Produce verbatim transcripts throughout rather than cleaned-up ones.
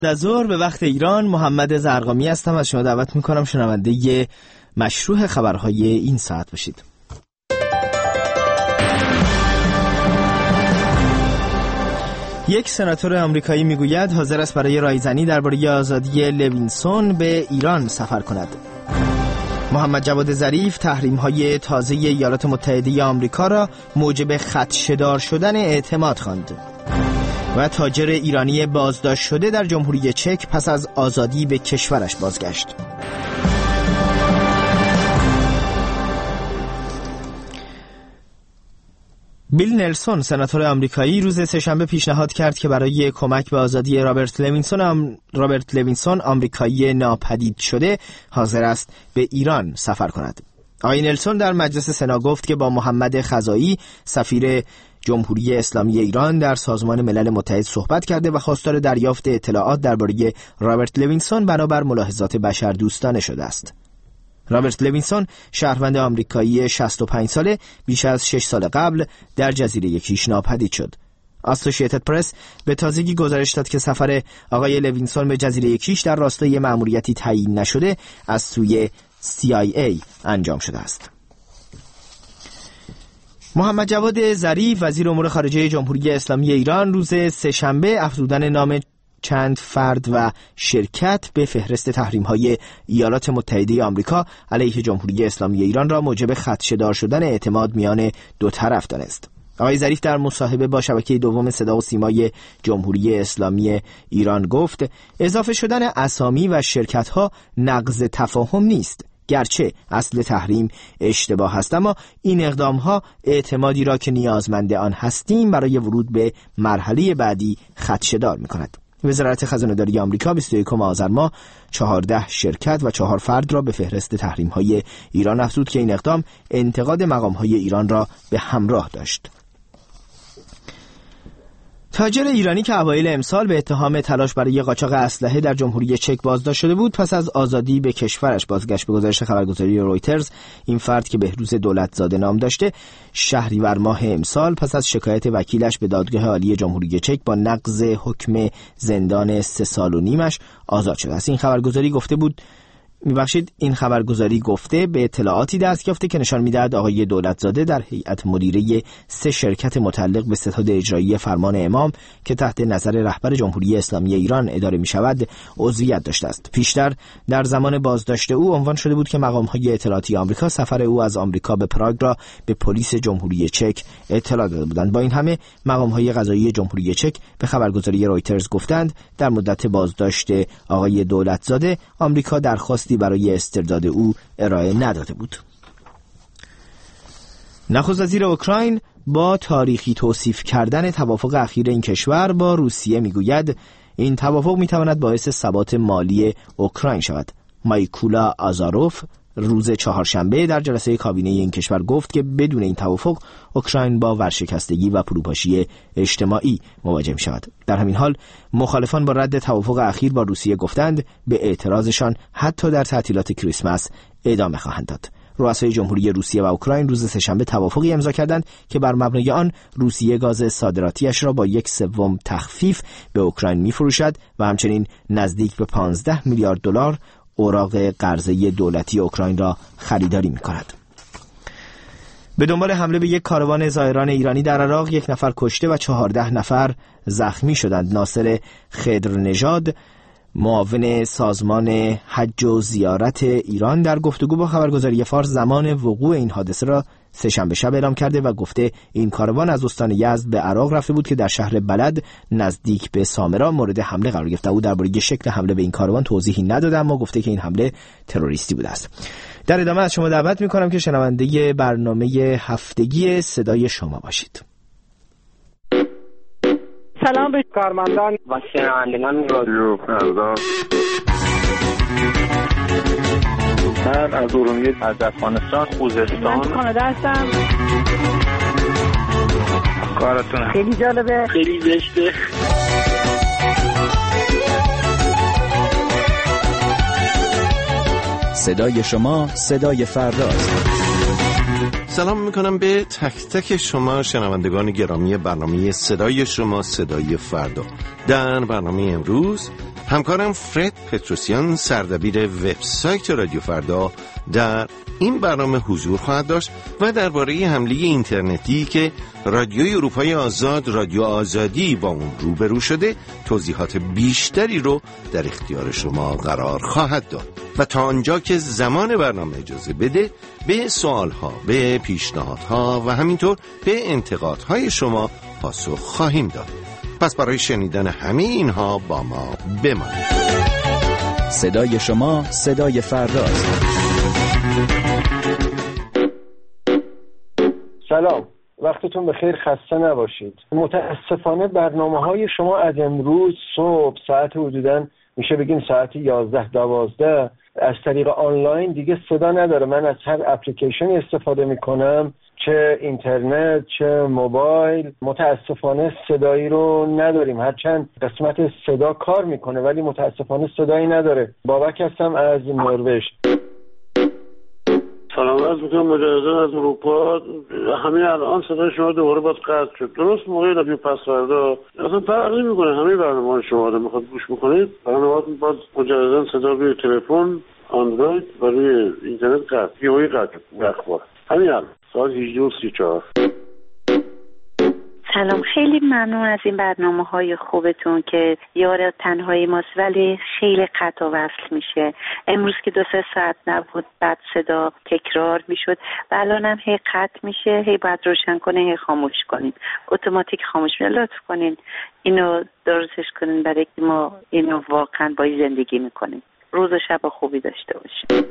در ظهر به وقت ایران محمد زرقامی هستم. از شما دعوت میکنم شنونده ی مشروع خبرهای این ساعت باشید. یک سناتور آمریکایی میگوید حاضر است برای رایزنی درباره آزادی لوینسون به ایران سفر کند. محمد جواد ظریف تحریم‌های تازه ایالات متحده آمریکا را موجب خدشه‌دار شدن اعتماد خواند. و تاجر ایرانی بازداشت شده در جمهوری چک پس از آزادی به کشورش بازگشت. بیل نلسون سناتور آمریکایی روز سه‌شنبه پیشنهاد کرد که برای کمک به آزادی رابرت لوینسون آم... رابرت لوینسون آمریکایی ناپدید شده حاضر است به ایران سفر کند. آقای نلسون در مجلس سنا گفت که با محمد خزائی سفیر جمهوری اسلامی ایران در سازمان ملل متحد صحبت کرده و خواستار دریافت اطلاعات درباره رابرت لوینسون بنابر ملاحظات بشردوستانه شده است. رابرت لوینسون شهروند آمریکایی شصت و پنج ساله بیش از شش سال قبل در جزیره کیش ناپدید شد. اسوسییتد پرس به تازگی گزارش داد که سفر آقای لوینسون به جزیره کیش در راستای مأموریتی تعیین نشده از سوی سی آی ای انجام شده است. محمد جواد ظریف وزیر امور خارجه جمهوری اسلامی ایران روز سه‌شنبه افزودن نام چند فرد و شرکت به فهرست تحریم‌های ایالات متحده آمریکا علیه جمهوری اسلامی ایران را موجب خدشه‌دار شدن اعتماد میان دو طرف دانست. آقای ظریف در مصاحبه با شبکه دوم صدا و سیمای جمهوری اسلامی ایران گفت اضافه شدن اسامی و شرکت‌ها نقض تفاهم نیست، گرچه اصل تحریم اشتباه است، اما این اقدام‌ها اعتمادی را که نیازمند آن هستیم برای ورود به مرحله بعدی خدشه‌دار می‌کند. وزارت خزانه‌داری آمریکا بیست و یکم آذر ماه چهارده شرکت و چهار فرد را به فهرست تحریم‌های ایران افزود که این اقدام انتقاد مقام‌های ایران را به همراه داشت. تاجر ایرانی که اوایل امسال به اتهام تلاش برای قاچاق اسلحه در جمهوری چک بازداشت شده بود پس از آزادی به کشورش بازگشت. به گزارش خبرگزاری رویترز این فرد که بهروز دولتزاده نام داشته شهریور ماه امسال پس از شکایت وکیلش به دادگاه عالی جمهوری چک با نقض حکم زندان سه سال و نیمش آزاد شده است. این خبرگزاری گفته بود میبخشید این خبرگزاری گفته به اطلاعاتی دست یافته که نشان میدهد آقای دولتزاده در هیئت مدیره سه شرکت متعلق به ستاد اجرایی فرمان امام که تحت نظر رهبر جمهوری اسلامی ایران اداره می شود عضویت داشته است. پیشتر در زمان بازداشت او عنوان شده بود که مقام‌های اطلاعاتی آمریکا سفر او از آمریکا به پراگ را به پلیس جمهوری چک اطلاع داده بودند. با این همه مقام‌های قضایی جمهوری چک به خبرگزاری رویترز گفتند در مدت بازداشت آقای دولتزاده آمریکا درخواست برای استرداد او ارائه نداده بود. نخست وزیر اوکراین با تاریخی توصیف کردن توافق اخیر این کشور با روسیه میگوید این توافق میتواند باعث ثبات مالی اوکراین شود. مایکولا آزاروف روز چهارشنبه در جلسه کابینه این کشور گفت که بدون این توافق اوکراین با ورشکستگی و فروپاشی اجتماعی مواجه می شود. در همین حال مخالفان با رد توافق اخیر با روسیه گفتند به اعتراضشان حتی در تعطیلات کریسمس ادامه خواهند داد. رؤسای جمهوری روسیه و اوکراین روز سه‌شنبه توافقی امضا کردند که بر مبنای آن روسیه گاز صادراتیش را با یک سوم تخفیف به اوکراین می‌فروشد و همچنین نزدیک به پانزده میلیارد دلار اوراق قرضه دولتی اوکراین را خریداری می‌کند. به دنبال حمله به یک کاروان زائران ایرانی در عراق یک نفر کشته و چهارده نفر زخمی شدند. ناصر خضرنژاد معاون سازمان حج و زیارت ایران در گفتگو با خبرگزاری فارس زمان وقوع این حادثه را سه‌شنبه شب اعلام کرده و گفته این کاروان از استان یزد به عراق رفته بود که در شهر بلد نزدیک به سامرا مورد حمله قرار گرفت. او درباره شکل حمله به این کاروان توضیحی نداده اما گفته که این حمله تروریستی بوده است. در ادامه از شما دعوت می‌کنم که شنونده برنامه هفتگی صدای شما باشید. سلام به کارمندان و شنوندگان رادیو فردا. من از ارومیه از افغانستان خوزستان من کانادا هستم. کارتون خیلی جالبه، خیلی زشته. صدای شما صدای فرداست. سلام میکنم به تک تک شما شنوندگان گرامی برنامه صدای شما صدای فردا. در برنامه امروز همکارم فرد پتروسیان سردبیر وبسایت رادیو فردا در این برنامه حضور خواهد داشت و درباره حمله اینترنتی که رادیوی اروپای آزاد رادیو آزادی با اون روبرو شده توضیحات بیشتری رو در اختیار شما قرار خواهد داد و تا آنجا که زمان برنامه اجازه بده به سوالها، به پیشنهادها و همینطور به انتقادهای شما پاسخ خواهیم داد. پس برای شنیدن همه اینها با ما بمانید. صدای شما صدای فرداست. سلام، وقتتون بخیر، خسته نباشید. متاسفانه برنامه‌های شما از امروز صبح ساعت حدوداً میشه بگیم ساعت یازده دوازده از طریق آنلاین دیگه صدا نداره. من از هر اپلیکیشنی استفاده میکنم، چه اینترنت چه موبایل، متاسفانه صدایی رو نداریم. هرچند قسمت صدا کار میکنه ولی متاسفانه صدایی نداره. بابک هستم از نروژ. سلام عرض میکنم مجددا از اروپا. همین الان صدای شما دوباره باز قطع شد. درست موقعی رادیو پس فردا اصلا فرق نمیکنه، همه برنامه‌های شما رو میخواد گوش بکنید، برنامه‌هاتون باز مجددا صدا روی تلفن اندروید و روی اینترنت قطع یهویی قطع اخبار. همین الان ساعت هجده و سی و چهار. سلام، خیلی ممنون از این برنامه‌های خوبتون که یار تنهایی ماست ولی خیلی قطع و وصل میشه. امروز که دو سه ساعت نبود بعد صدا تکرار میشد و الان هم هی قطع میشه، هی باید روشن کنه هی خاموش کنین، اتوماتیک خاموش میشه. لطف کنین اینو درستش کنین برای که ما اینو واقعا با زندگی میکنیم. روز و شب خوبی داشته باشین.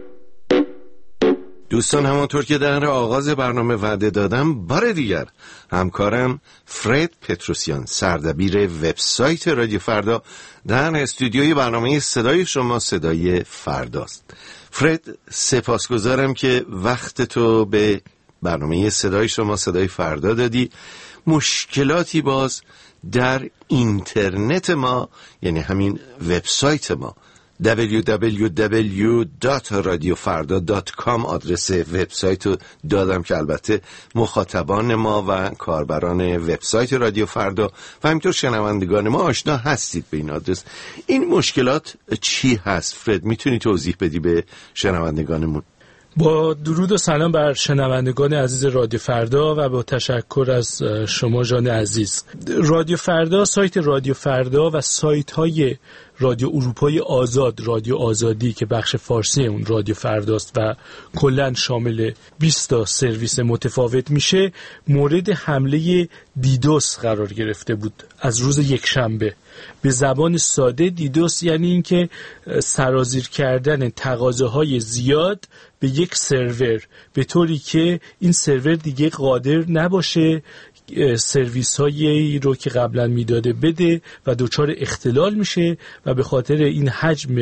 دوستان، همانطور که در آغاز برنامه وعده دادم، بار دیگر همکارم فرد پتروسیان سردبیر وبسایت رادیو فردا در استودیوی برنامه صدای شما صدای فرداست. فرد، سپاسگزارم که وقت تو به برنامه صدای شما صدای فردا دادی. مشکلاتی باز در اینترنت ما، یعنی همین وبسایت ما دبلیو دبلیو دبلیو دات رادیو فردا دات کام آدرس وبسایت رو دادم که البته مخاطبان ما و کاربران وبسایت رادیو فردا و همینطور شنوندگان ما آشنا هستید به این آدرس. این مشکلات چی هست فرد؟ میتونی توضیح بدی به شنوندگانمون؟ با درود و سلام بر شنوندگان عزیز رادیو فردا و با تشکر از شما جان عزیز. رادیو فردا، سایت رادیو فردا و سایت های رادیو اروپای آزاد رادیو آزادی که بخش فارسی اون رادیو فرداست و کلن شامل بیست تا سرویس متفاوت میشه، مورد حمله دیدوس قرار گرفته بود از روز یکشنبه. به زبان ساده دیدوس یعنی این که سرازیر کردن تقاضاهای زیاد به یک سرور به طوری که این سرور دیگه قادر نباشه سرویس هایی رو که قبلا میداده بده و دچار اختلال میشه و به خاطر این حجم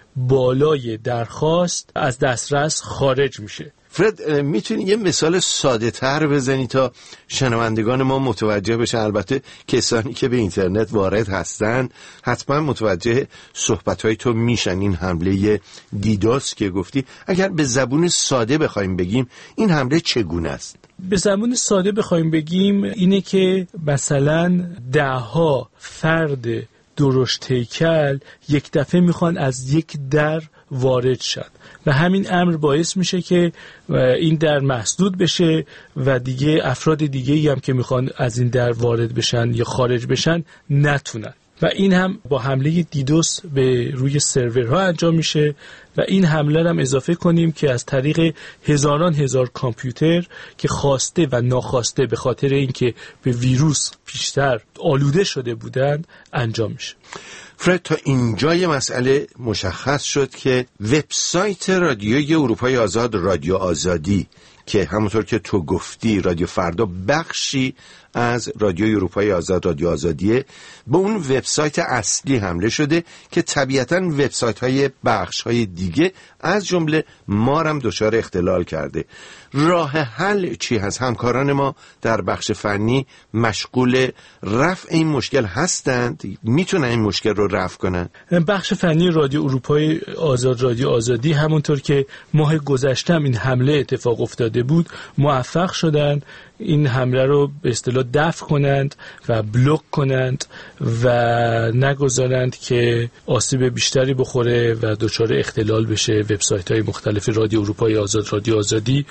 بالای درخواست از دسترس خارج میشه. فرد، میتونی یه مثال ساده تر بزنی تا شنوندگان ما متوجه بشن؟ البته کسانی که به اینترنت وارد هستن حتما متوجه صحبتهای تو میشن. این حمله دیدوس که گفتی، اگر به زبون ساده بخوایم بگیم این حمله چگونه است؟ به زبون ساده بخوایم بگیم اینه که مثلا ده ها فرد درشت هیکل یک دفعه میخوان از یک در وارد شن و همین امر باعث میشه که این در مسدود بشه و دیگه افراد دیگه هم که میخوان از این در وارد بشن یا خارج بشن نتونن. و این هم با حمله دیدوس به روی سرورها انجام میشه و این حمله هم اضافه کنیم که از طریق هزاران هزار کامپیوتر که خواسته و ناخواسته به خاطر اینکه به ویروس پیشتر آلوده شده بودند انجام میشه. فرد، تا اینجای مسئله مشخص شد که وبسایت رادیوی اروپای آزاد رادیو آزادی که همونطور که تو گفتی رادیو فردا بخشی از رادیوی اروپای آزاد رادیو آزادیه، به اون وبسایت اصلی حمله شده که طبیعتاً وبسایت‌های بخش‌های دیگه از جمله ما هم دچار اختلال کرده. راه حل چی هست؟ همکاران ما در بخش فنی مشغول رفع این مشکل هستند، میتونن این مشکل رو رفع کنن؟ بخش فنی رادیو اروپای آزاد رادیو آزادی همونطور که ماه گذشته این حمله اتفاق افتاده بود موفق شدن این حمله رو به اصطلاح دفع کنند و بلوک کنند و نگذارند که آسیب بیشتری بخوره و دچار اختلال بشه وبسایت‌های مختلف رادیو اروپای آزاد، رادیو آزادی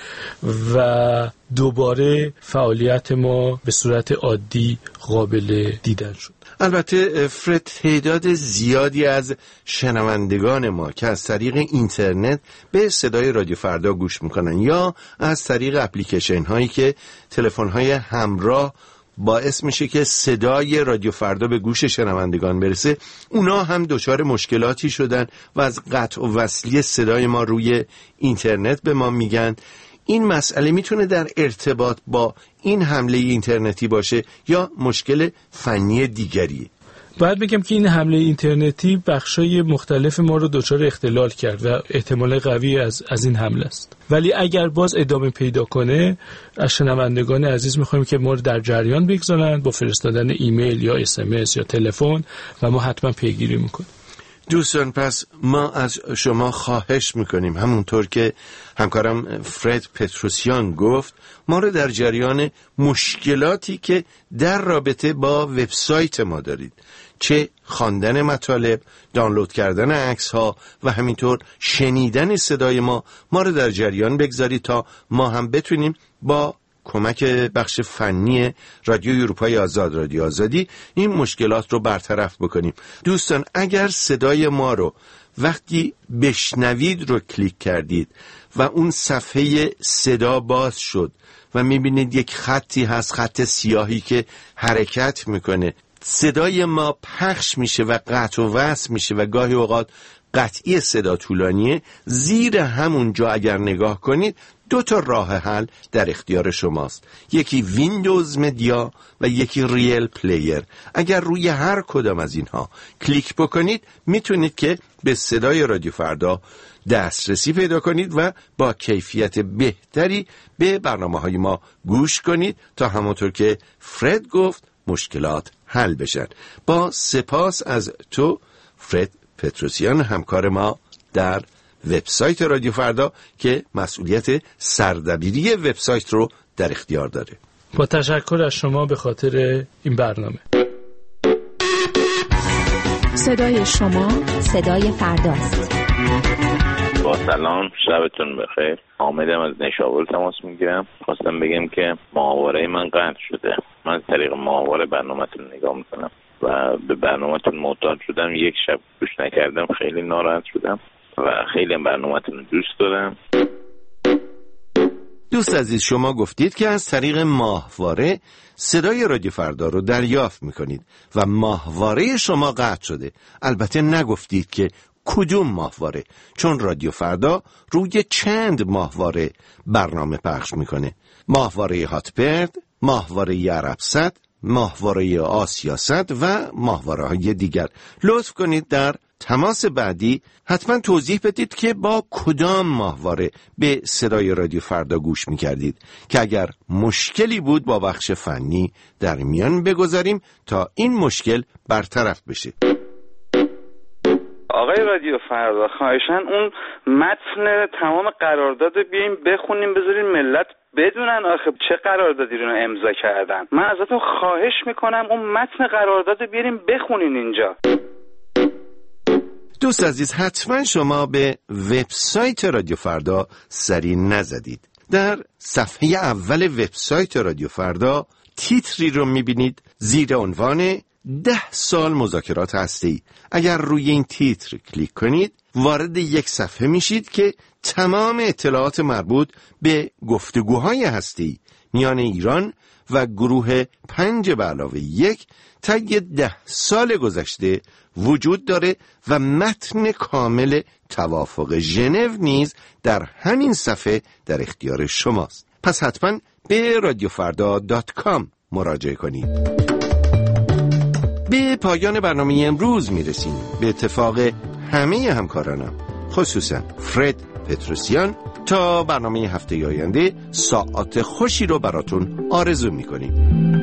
و دوباره فعالیت ما به صورت عادی قابل دیدن شد. البته فرد، تعداد زیادی از شنوندگان ما که از طریق اینترنت به صدای رادیو فردا گوش میکنن یا از طریق اپلیکیشن هایی که تلفن های همراه باعث میشه که صدای رادیو فردا به گوش شنوندگان برسه، اونا هم دچار مشکلاتی شدن و از قطع و وصلی صدای ما روی اینترنت به ما میگن. این مسئله میتونه در ارتباط با این حمله اینترنتی باشه یا مشکل فنی دیگری. باید بگم که این حمله اینترنتی بخشای مختلف ما رو دچار اختلال کرد و احتمال قوی از از این حمله است. ولی اگر باز ادامه پیدا کنه، از شنوندگان عزیز میخوایم که ما رو در جریان بگذارند با فرستادن ایمیل یا اس ام اس یا تلفن و ما حتما پیگیری میکنیم. دوستان، پس ما از شما خواهش میکنیم همونطور که همکارم فرد پتروسیان گفت، ما رو در جریان مشکلاتی که در رابطه با وبسایت ما دارید، چه خواندن مطالب، دانلود کردن عکس ها و همینطور شنیدن صدای ما، ما رو در جریان بگذارید تا ما هم بتونیم با کمک بخش فنی رادیو اروپای آزاد، رادیو آزادی، این مشکلات رو برطرف بکنیم. دوستان، اگر صدای ما رو وقتی بشنوید رو کلیک کردید و اون صفحه صدا باز شد و میبینید یک خطی هست، خط سیاهی که حرکت میکنه، صدای ما پخش میشه و قطع و وصل میشه و گاهی اوقات قطعی صدا طولانیه، زیر همون جا اگر نگاه کنید دو تا راه حل در اختیار شماست، یکی ویندوز مدیا و یکی ریل پلیر. اگر روی هر کدام از اینها کلیک بکنید میتونید که به صدای رادیو فردا دسترسی پیدا کنید و با کیفیت بهتری به برنامه‌های ما گوش کنید تا همونطور که فرد گفت مشکلات حل بشن. با سپاس از تو فرد پتروسیان، همکار ما در وبسایت رادیو فردا که مسئولیت سردبیری وبسایت رو در اختیار داره. با تشکر از شما به خاطر این برنامه. صدای شما صدای فرداست. با سلام، شبتون بخیر. حامدم از نشابور تماس میگیرم. خواستم بگم که ماهواره من قطع شده. من از طریق ماهواره برنامه‌تون نگاه میکنم و به برنامه‌تون معتاد شدم. یک شب گوش نکردم، خیلی ناراحت شدم و خیلی برنامه‌تون رو دوست دارم. دوست عزیز، شما گفتید که از طریق ماهواره صدای رادیو فردا رو دریافت میکنید و ماهواره شما قطع شده. البته نگفتید که کدوم ماهواره، چون رادیو فردا روی چند ماهواره برنامه پخش میکنه: ماهواره هاتبرد، ماهواره عربسات، ماهواره آسیاست و ماهواره های دیگر. لطف کنید در تماس بعدی حتما توضیح بدید که با کدام ماهواره به صدای رادیو فردا گوش میکردید که اگر مشکلی بود با بخش فنی در میان بگذاریم تا این مشکل برطرف بشه. آقای رادیو فردا، خواهشاً اون متن تمام قرارداد رو بیایم بخونیم، بذارین ملت بدونن آخه چه قراردادی رو امضا کردن. من ازتون خواهش میکنم اون متن قرارداد رو بیاریم بخونین اینجا. دوست عزیز، حتما شما به وبسایت رادیو فردا سری نزدید. در صفحه اول وبسایت رادیو فردا تیتری رو میبینید زیر عنوان ده سال مذاکرات هسته‌ای. اگر روی این تیتر کلیک کنید وارد یک صفحه میشید که تمام اطلاعات مربوط به گفتگوهای هسته‌ای میان ایران و گروه پنج به علاوه یک طی ده سال گذشته وجود داره و متن کامل توافق ژنو نیز در همین صفحه در اختیار شماست. پس حتما به رادیو فردا دات کام مراجعه کنید. به پایان برنامه امروز میرسیم. به اتفاق همه همکارانم، خصوصا فرد پتروسیان، تا برنامه هفته آینده ساعات خوشی رو براتون آرزو میکنیم.